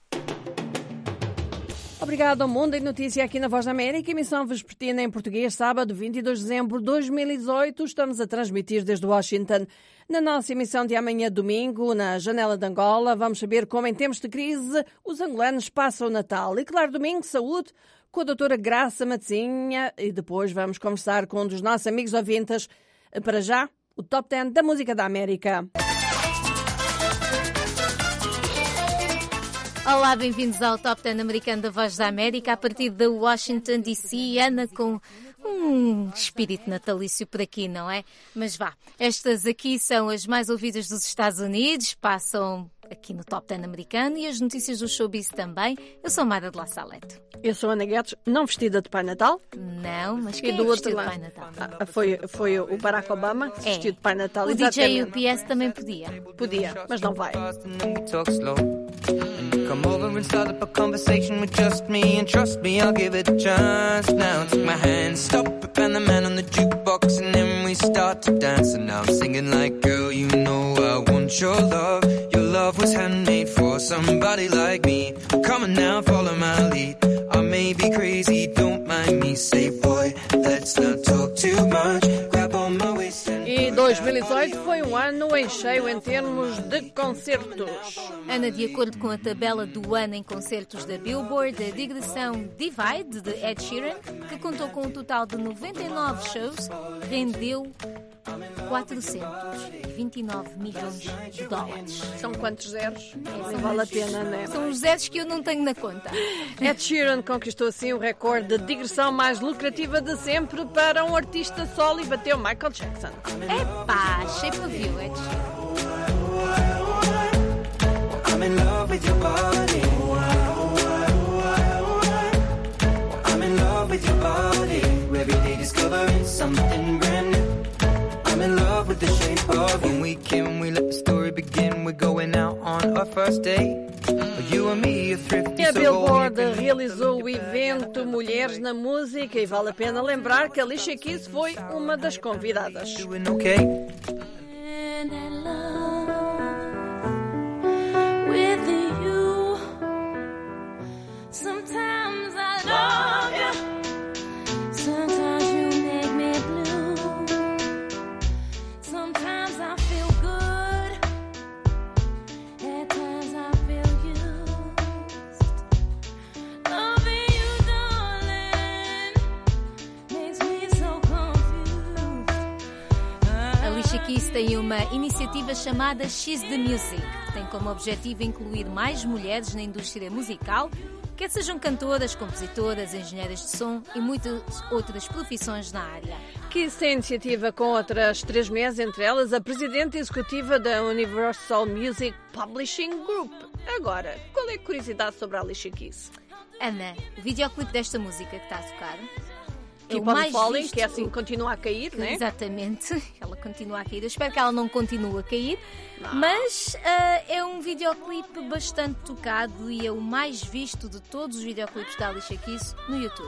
Obrigado ao Mundo em Notícia aqui na Voz da América, emissão vespertina em português, sábado vinte e dois de dezembro de dois mil e dezoito. Estamos a transmitir desde Washington. Na nossa emissão de amanhã, domingo, na Janela de Angola, vamos saber como em tempos de crise os angolanos passam o Natal. E claro, domingo, saúde, com a doutora Graça Matezinha, e depois vamos conversar com um dos nossos amigos ouvintes. Para já, o Top dez da Música da América. Olá, bem-vindos ao Top dez americano da Voz da América, a partir de Washington, D C. Ana, com um espírito natalício por aqui, não é? Mas vá, estas aqui são as mais ouvidas dos Estados Unidos, passam aqui no Top dez americano, e as notícias do showbiz também. Eu sou Mara de La Salete. Eu sou Ana Guedes, não vestida de Pai Natal. Não, mas quem e do é outro vestido lado, de Pai Natal? Ah, foi, foi o Barack Obama que se É. vestiu de Pai Natal. O exatamente. D J U P S também podia. Podia, mas não vai. Come over and start up a conversation with just me, and trust me, I'll give it a chance. Now take my hand, stop it, and the man on the jukebox, and then we start to dance. And now I'm singing like, girl, you know I want your love. Your love was handmade for somebody like me. Come on now, follow my lead. I may be crazy, don't mind me. Say, boy, let's not talk too much. Grab on my waist and... E dois mil e dezoito foi um ano em cheio em termos de concertos. Ana, de acordo com a tabela do ano em concertos da Billboard, a digressão Divide, de Ed Sheeran, que contou com um total de noventa e nove shows, rendeu quatrocentos e vinte e nove milhões de dólares. São quantos zeros? É, Nem vale a pena, né? São os zeros que eu não tenho na conta. Ed Sheeran conquistou assim o recorde de digressão mais lucrativa de sempre para um artista solo e bateu Michael Jackson. Epá, Shape of You, Ed Sheeran. I'm in love with your body. I'm in love with your body. Every day discovering something brand new. I'm in love with the shape of you. When we came, we let the story begin. We're going out on our first date. You and me are thrifty. E a Billboard realizou o evento Mulheres na Música e vale a pena lembrar que a Alicia Keys foi uma das convidadas. Doing okay. With you, sometimes I love you, sometimes you make me blue, sometimes I feel good, at times I feel used. Loving you, darling, makes me so confused. Alicia Keys tem uma iniciativa chamada She's the Music, que tem como objetivo incluir mais mulheres na indústria musical, quer sejam cantoras, compositoras, engenheiras de som e muitas outras profissões na área. Keys tem iniciativa com outras três mulheres, entre elas a presidente executiva da Universal Music Publishing Group. Agora, qual é a curiosidade sobre a Alicia Keys? Ana, o videoclipe desta música que está a tocar é Keep o on mais falling, visto... que é assim, continua a cair, não é? Exatamente, ela continua a cair. Eu espero que ela não continue a cair, não. Mas uh, é um videoclipe bastante tocado e é o mais visto de todos os videoclipes da Alicia Keys no YouTube.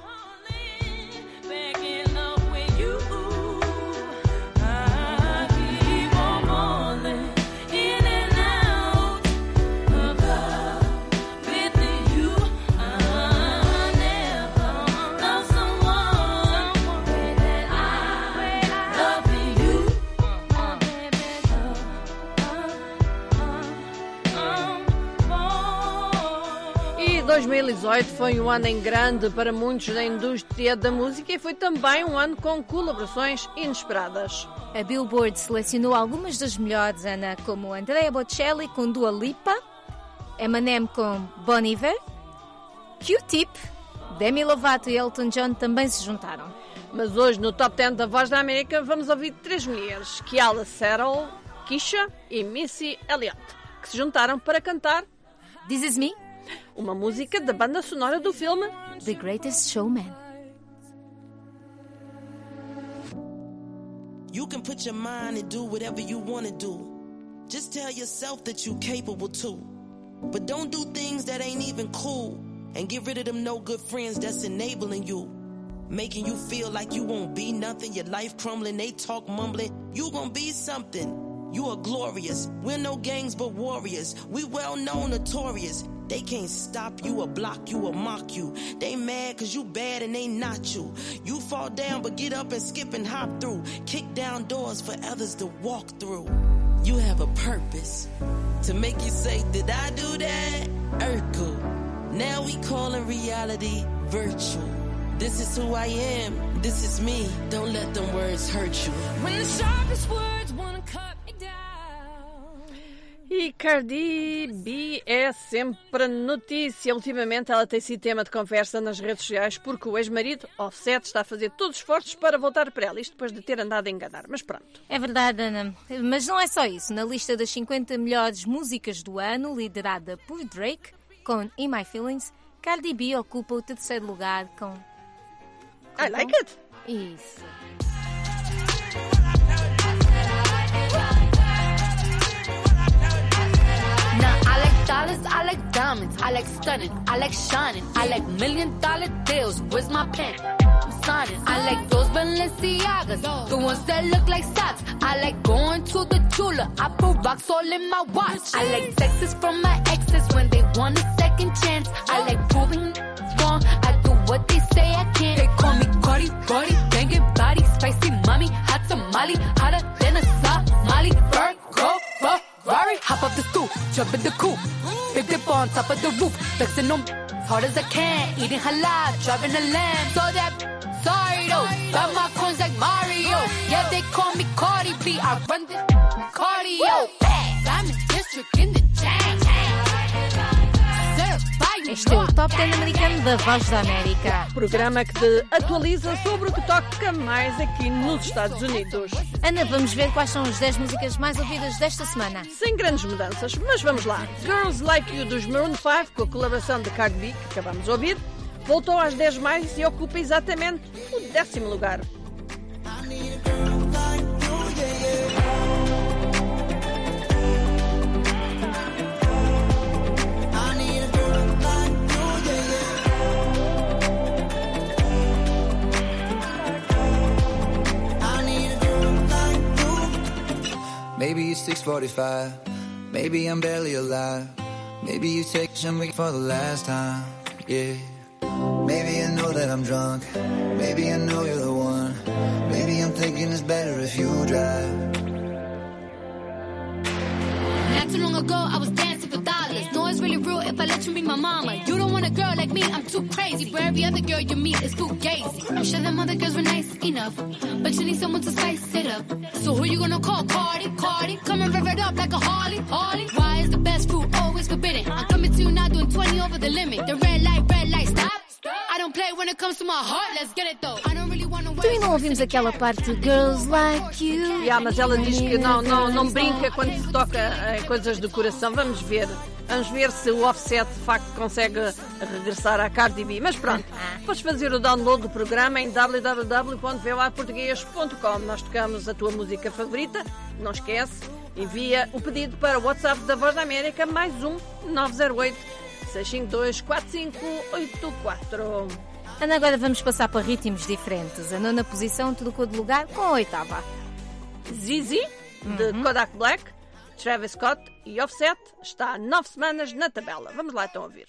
dois mil e dezoito foi um ano em grande para muitos na indústria da música e foi também um ano com colaborações inesperadas. A Billboard selecionou algumas das melhores, Ana, como Andrea Bocelli com Dua Lipa, Eminem com Bon Iver, Q-Tip, Demi Lovato e Elton John também se juntaram. Mas hoje no Top dez da Voz da América vamos ouvir três mulheres, Keala Settle, Kesha e Missy Elliott, que se juntaram para cantar This Is Me, uma música da banda sonora do filme The Greatest Showman. You can put your mind and do whatever you want to do. Just tell yourself that you're capable too. But don't do things that ain't even cool. And get rid of them no good friends that's enabling you. making you feel like you won't be nothing. Your life crumbling, they talk mumbling. You gon' be something. You are glorious. We're no gangs but warriors. We well known, notorious. They can't stop you or block you or mock you. They mad cause you bad and they not you. You fall down but get up and skip and hop through. Kick down doors for others to walk through. You have a purpose to make you say, did I do that? Urkel. Now we calling reality virtual. This is who I am. This is me. Don't let them words hurt you. When the sharpest words wanna cut me down. E Cardi B é sempre notícia. Ultimamente ela tem sido tema de conversa nas redes sociais porque o ex-marido, Offset, está a fazer todos os esforços para voltar para ela, isto depois de ter andado a enganar. Mas pronto. É verdade, Ana. Mas não é só isso. Na lista das cinquenta melhores músicas do ano, liderada por Drake, com In My Feelings, Cardi B ocupa o terceiro lugar com... I like it. Isso. Now I like dollars, I like diamonds, I like stunning, I like shining, I like million dollar deals. Where's my pen? I'm signing. I like those Balenciagas, the ones that look like socks. I like going to the jeweler, I put rocks all in my watch. I like texts from my exes when they want a second chance. I like proving wrong, I do what they say I can't. They call me Cardi, Cardi, banging body, spicy mommy, hot tamale, hotter than a Somali. Virgo, Ferrari, hop up the stoop, jump in the coupe, big dip on top of the roof, flexing on as hard as I can, eating halal, driving a lamb. So that, sorry though, got my coins like Mario. Yeah, they call me Cardi B, I run the cardio. I'm in district in the chain. Este é o Top dez americano da Voz da América. Programa que te atualiza sobre o que toca mais aqui nos Estados Unidos. Ana, vamos ver quais são as dez músicas mais ouvidas desta semana. Sem grandes mudanças, mas vamos lá. Girls Like You dos Maroon five, com a colaboração de Cardi B, que acabamos de ouvir, voltou às dez mais e ocupa exatamente o décimo lugar. Maybe it's six forty-five, maybe I'm barely alive. Maybe you take some week for the last time, yeah. Maybe I know that I'm drunk, maybe I know you're the one. Maybe I'm thinking it's better if you drive. Not too long ago, I was dancing for dollars. No, it's really real if I let you be my mama. You don't want a girl like me, I'm too crazy. But every other girl you meet is too gazy. I'm sure them other girls were nice enough, but you need someone to spice it up. So who you gonna call? Cardi, Cardi. Come and rev it up like a Harley, Harley. Why is the best fruit always forbidden? I'm coming to you now doing twenty over the limit. The red light, red light, stop. I don't play when it comes to my heart, let's get it though. I don't really wanna Tu e não ouvimos aquela parte Girls Like You? Yeah, mas ela diz que não, não, não brinca quando se toca em coisas do coração. Vamos ver. Vamos ver se o Offset de facto consegue regressar à Cardi B. Mas pronto, podes fazer o download do programa em w w w ponto v o a português ponto com. Nós tocamos a tua música favorita. Não esquece, envia o pedido para o WhatsApp da Voz da América mais um nove zero oito, seis cinco dois, quatro cinco oito quatro. Ana, agora vamos passar para ritmos diferentes. A nona posição trocou de lugar com a oitava. Zizi, de uhum. Kodak Black, Travis Scott e Offset está há nove semanas na tabela. Vamos lá então ouvir.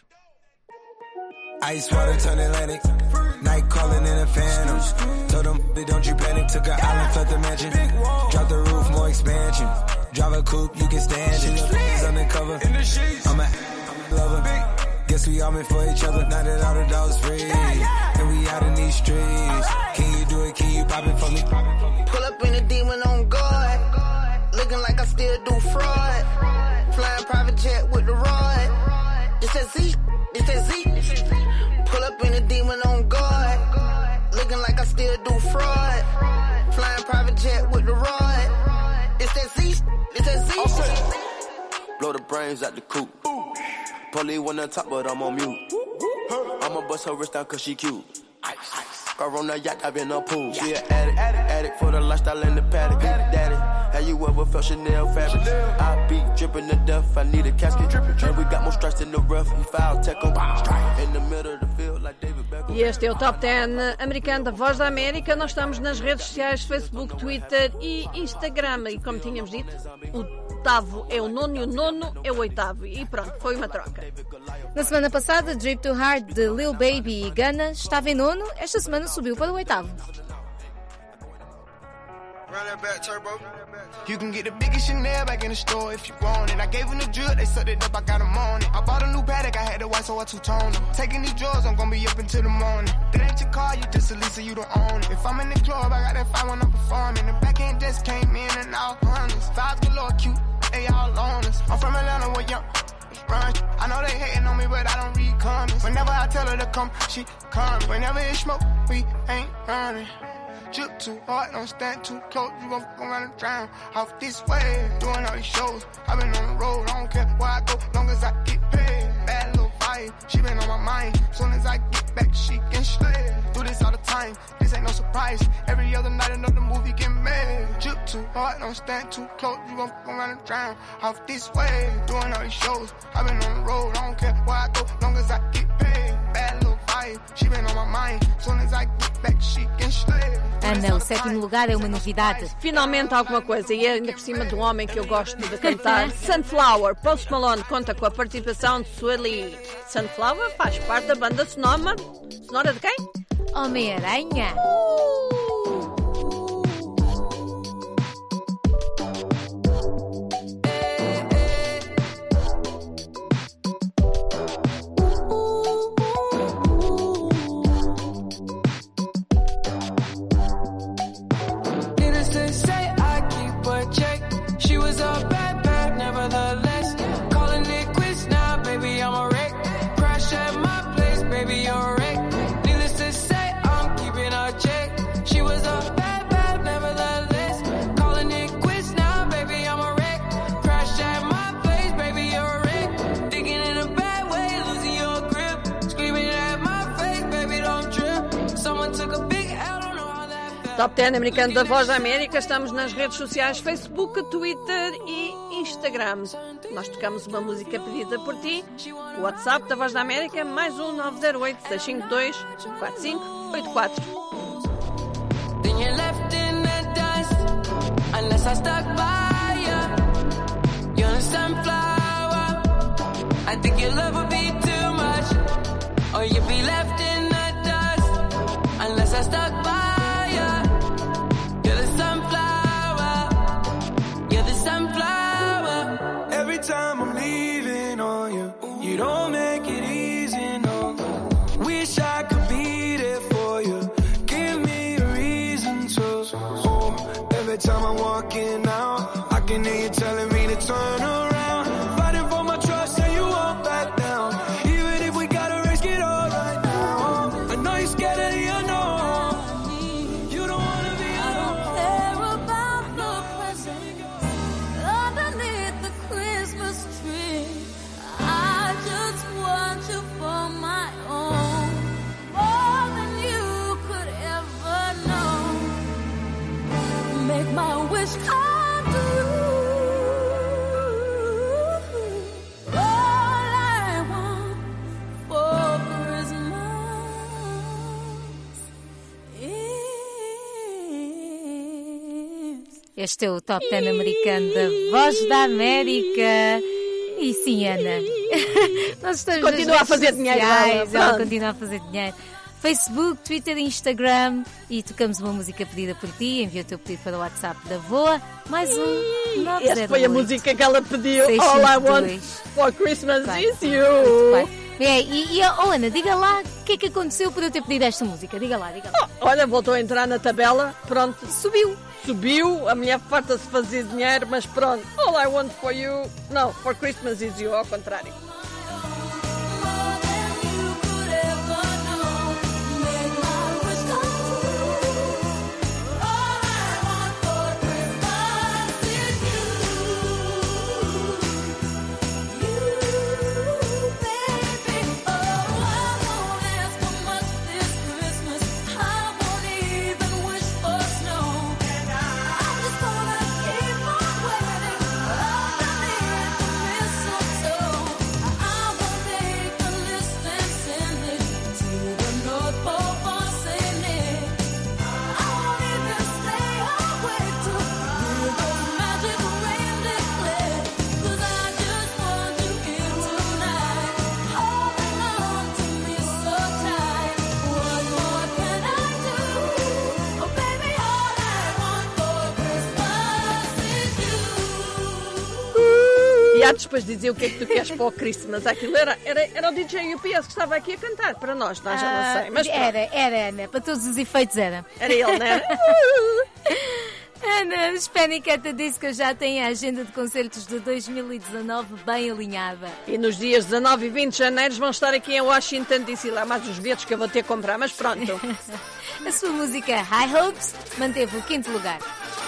Ice water turn Atlantic, night calling in a phantom. Told them, don't you panic, took an island, felt the mansion. Drop the roof, more expansion. Drive a coupe, you can stand it. He's undercover, I'm a lover. Guess we all meant for each other, now that all the dogs free. And we out in these streets. Can you do it, can you pop it for me? Pull up in a demon on guard, looking like I still do fraud. Flying private jet with the rod. It's that Z, it's that Z. Pull up in a demon on guard, looking like I still do fraud. Flying private jet with the rod. It's that Z, it's that Z. Okay. Blow the brains out the coop. Polly one on top, but I'm on mute. I'ma bust her wrist down cause she cute. Ice, ice. Car on the yacht, I've been a pool. She an addict, addict, addict for the lifestyle in the paddock. Daddy, Have you ever felt Chanel fabric? I be dripping to death, I need a casket. And we got more strikes in the rough, we foul tech em. In the middle of the field like David Beckham. E este é o Top dez americano da Voz da América. Nós estamos nas redes sociais, Facebook, Twitter e Instagram. E como tínhamos dito, o oitavo é o nono e o nono é o oitavo. E pronto, foi uma troca. Na semana passada, Drip Too Hard de Lil Baby e Gunna estava em nono. Esta semana subiu para o oitavo. You can get the biggest Chanel back in the store if you want it. I gave them the drip, they sucked it up, I got them on it. I bought a new Patek, I had the white, so I two-toned them. Taking these drugs, I'm gonna be up until the morning. That ain't your car, you just a Lisa, you don't own it. If I'm in the club, I got that five when I'm performing. The back end just came in and all hundreds. Vibes galore, cute, they all on us. I'm from Atlanta, where young run. I know they hating on me, but I don't read comments. Whenever I tell her to come, she comes. Whenever it's smoke, we ain't running. Drip too hard, don't stand too close. You gon' fuck around and drown off this way. Doing all these shows, I been on the road. I don't care where I go, long as I get paid. Bad little vibe, she been on my mind. Soon as I get back, she can slay. Do this all the time, this ain't no surprise. Every other night another movie get made. Drip too hard, don't stand too close. You gon' fuck around and drown off this way. Doing all these shows, I been on the road. I don't care where I go, long as I get paid. Bad little vibe, she been on my mind. Soon as I get back, she can slay. Ana, o sétimo lugar é uma novidade. Finalmente alguma coisa, e ainda por cima de um homem que eu gosto de cantar. Sunflower, Post Malone conta com a participação de Sueli. Sunflower faz parte da banda sonora, sonora de quem? Homem-Aranha. Top dez americano da Voz da América. Estamos nas redes sociais Facebook, Twitter e Instagram. Nós tocamos uma música pedida por ti. O WhatsApp da Voz da América é mais um nove zero oito, seis cinco dois, quatro cinco oito quatro. Then you're left in the dust unless I stuck by you. You're a sunflower. I think your love would be too much, or you'd be left in the dust unless I stuck by you. Time I'm leaving on you, you don't make it easy, no. Wish I could be there for you. Give me a reason to. Oh, every time I'm walking out, I can hear you telling me to turn around. Fighting for my trust and you won't back down. Even if we gotta risk it all right now. I know you're scared of the unknown. You don't wanna be alone. I don't care about the present underneath the Christmas tree. I just want you for my own, more than you could ever know. Make my wish come true. All I want for Christmas is. Este é o Top dez americano da Voz da América. E sim, Ana, nós estamos Continua a fazer dinheiro, sociais, ela, ela continua a fazer dinheiro. Facebook, Twitter, Instagram, e tocamos uma música pedida por ti. Envia o teu pedido para o WhatsApp da Voa. Mais um nove zero oito. Esta foi a música que ela pediu. All I want for Christmas is you. É, e, e oh, Ana, diga lá o que é que aconteceu por eu ter pedido esta música. Diga lá, diga lá. Oh, olha, voltou a entrar na tabela. Pronto, subiu. Subiu, a mulher farta-se fazer dinheiro, mas pronto. All I want for you. Não, for Christmas is you, ao contrário. Keep on enviados depois dizer o que é que tu queres para o Christmas. Aquilo era, era, era o D J U P S que estava aqui a cantar para nós, nós já não sei. Mas era, era, Ana, para todos os efeitos era. Era ele, não era? Ana, os Panic! At the Disco já têm a agenda de concertos de dois mil e dezanove bem alinhada. E nos dias dezanove e vinte de janeiro vão estar aqui em Washington D C. Lá mais os bilhetes que eu vou ter que comprar, mas pronto. A sua música High Hopes manteve o quinto lugar.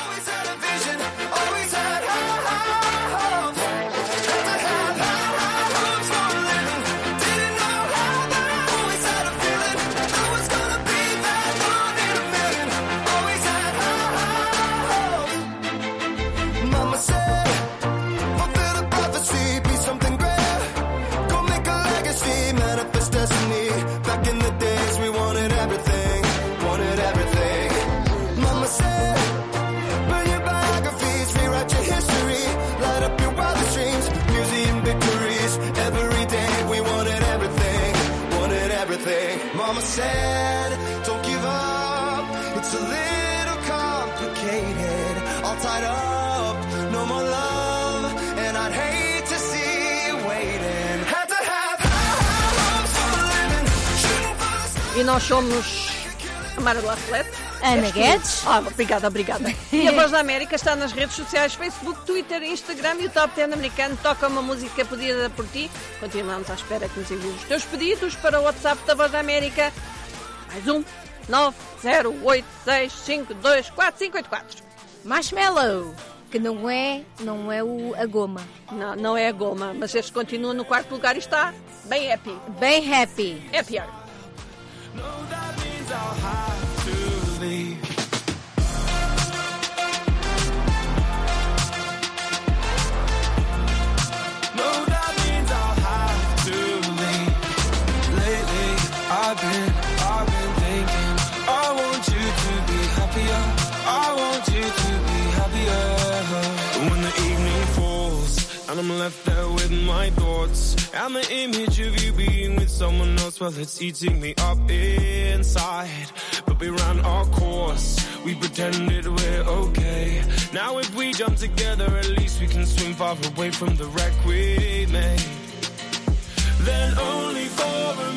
Mama said, don't give up, it's a little complicated, all tied up, no more love, and I'd hate to see you waiting. Had to have high hopes for living. E nós somos a Mara do Atleta, Ana Guedes. Ah, obrigada, obrigada. E a Voz da América está nas redes sociais, Facebook, Twitter, Instagram e o Top dez americano. Toca uma música pedida por ti. Continuamos à espera que nos envies os teus pedidos para o WhatsApp da Voz da América. Mais um, nove zero oito seis cinco dois quatro cinco oito quatro. Marshmallow, que não é, não é o, a goma. Não, não é a goma, mas este continua no quarto lugar e está bem happy. Bem happy. Happier. I've been, I've been thinking, I want you to be happier, I want you to be happier. When the evening falls, and I'm left there with my thoughts, and the image of you being with someone else, well, it's eating me up inside. But we ran our course, we pretended we're okay. Now if we jump together, at least we can swim far away from the wreck we made. Then only for a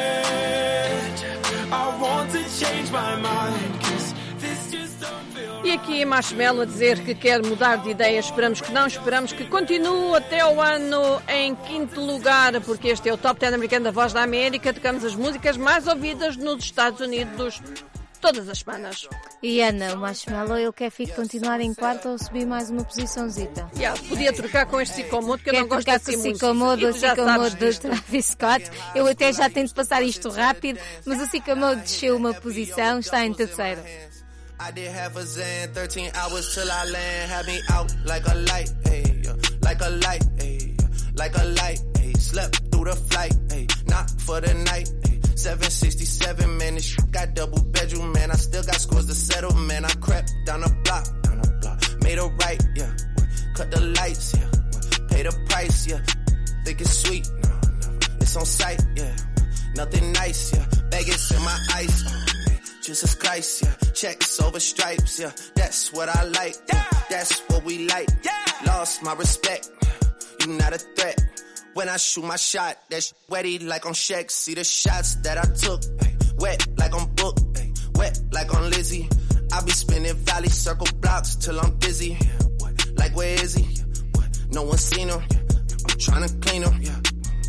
minute I want to change my mind, 'cause this just don't feel. E aqui Marshmallow a dizer que quer mudar de ideia. Esperamos que não, esperamos que continue até o ano em quinto lugar, porque este é o Top dez americano da Voz da América. Tocamos as músicas mais ouvidas nos Estados Unidos todas as semanas. E Ana, o Marshmallow, ele quer ficar, continuar em quarto ou subir mais uma posiçãozinha? Yeah, podia trocar com este Cicomodo, que eu quer não gosto trocar assim com muito. O Cicomodo, o Cicomodo do disto. Travis Scott. Eu até já tento passar isto rápido, mas o Cicomodo desceu uma posição, está em terceiro. I did half a zen, thirteen hours till I land. Had me out like a light, ayy, yeah. Like a light, ayy, yeah. Like a light, ayy. Slept through the flight, ayy. Not for the night, ayy. seven sixty-seven, man, this shit got double bedroom, man. I still got scores to settle, man. I crept down the block, down the block. Made a right, yeah. Cut the lights, yeah. Pay the price, yeah. Think it's sweet, no, never. It's on sight, yeah. Nothing nice, yeah. Vegas in my ice, oh. Jesus Christ, yeah. Checks over stripes, yeah. That's what I like, yeah. That's what we like, yeah. Lost my respect, you not a threat. When I shoot my shot, that's wetty like on Shaq. See the shots that I took, ay, wet like on Book, ay, wet like on Lizzie. I be spinning valley circle blocks till I'm busy. Yeah, what? Like where is he? Yeah, what? No one seen her. Yeah, I'm trying to clean her. Yeah.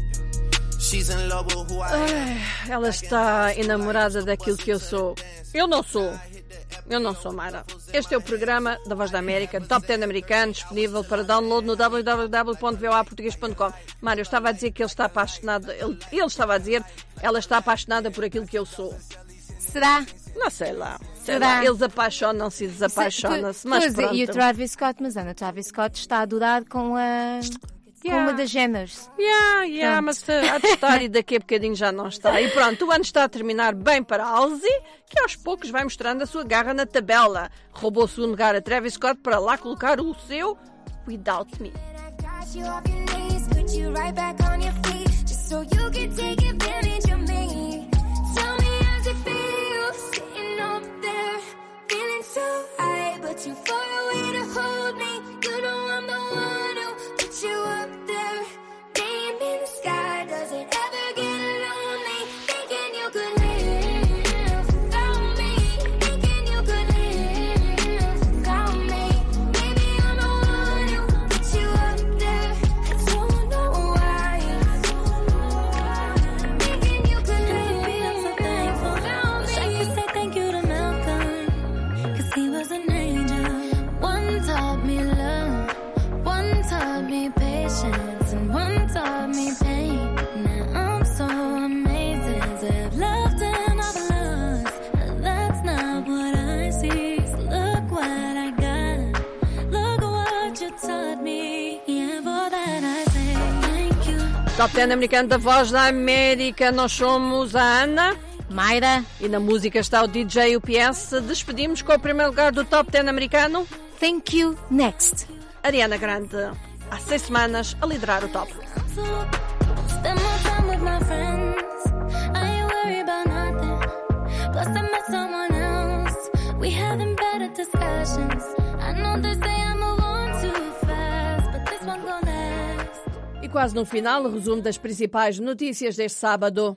She's in love with who I am. Ela está enamorada daquilo que eu sou. Eu não sou. Eu não sou Mara. Este é o programa da Voz da América, Top dez americano, disponível para download no w w w ponto v o a português ponto com. Mário, eu estava a dizer que ele está apaixonado. Ele, ele estava a dizer, ela está apaixonada por aquilo que eu sou. Será? Não sei lá. Sei Será? lá. Eles apaixonam-se e desapaixonam-se. Mas pois, pronto. e o Travis Scott, mas Ana, Travis Scott está a durar com a... Yeah. Com uma das Jenners. Yeah, yeah, mas há de estar e daqui a bocadinho já não está. E pronto, o ano está a terminar bem para a Halsey, que aos poucos vai mostrando a sua garra na tabela. Roubou o segundo lugar a Travis Scott para lá colocar o seu Without Me. Too far away to hold me. You know I'm the one who put you up there. and one taught me pain. Now I'm so amazed as I've loved and I've lost. That's not what I see. So look what I got. Look what you taught me. Yeah, for that I say thank you. Top dez americano da Voz da América. Nós somos a Ana, Mayra e na música está o D J U P S. Despedimos com o primeiro lugar do Top dez americano. Thank You Next. Ariana Grande, há seis semanas a liderar o top. Spend more time with my friends. I ain't worried about nothing. Plus I met someone else. We having better discussions. I know they say I move on too fast, but this one gon' last. E quase no final, o resumo das principais notícias deste sábado.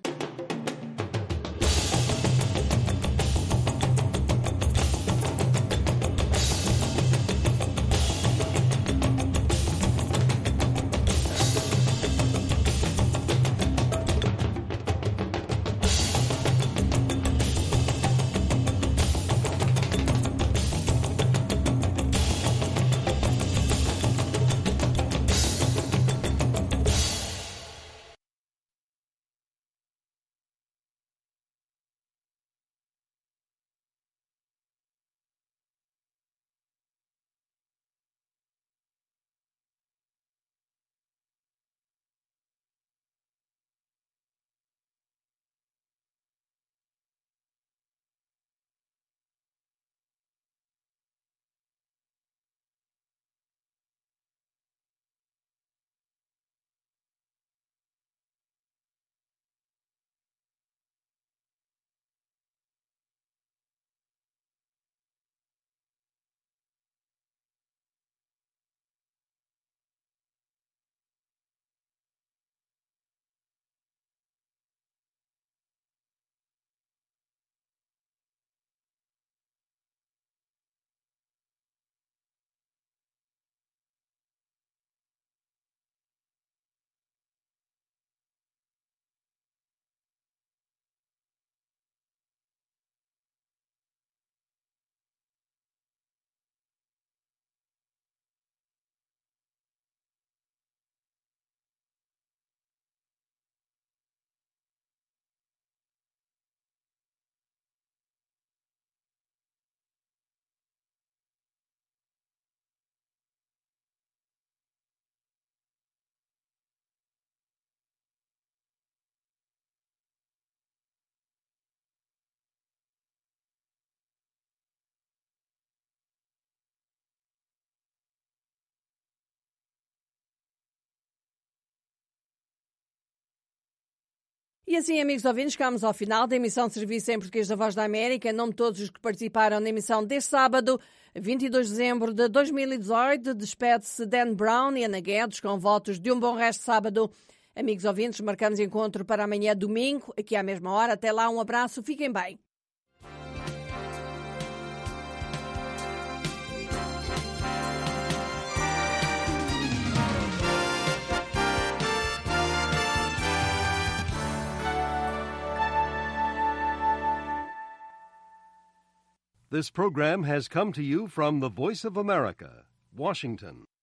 E assim, amigos ouvintes, chegamos ao final da emissão de serviço em português da Voz da América. Em nome de todos os que participaram na emissão deste sábado, vinte e dois de dezembro de dois mil e dezoito, despede-se Dan Brown e Ana Guedes com votos de um bom resto de sábado. Amigos ouvintes, marcamos encontro para amanhã domingo, aqui à mesma hora. Até lá, um abraço, fiquem bem. This program has come to you from the Voice of America, Washington.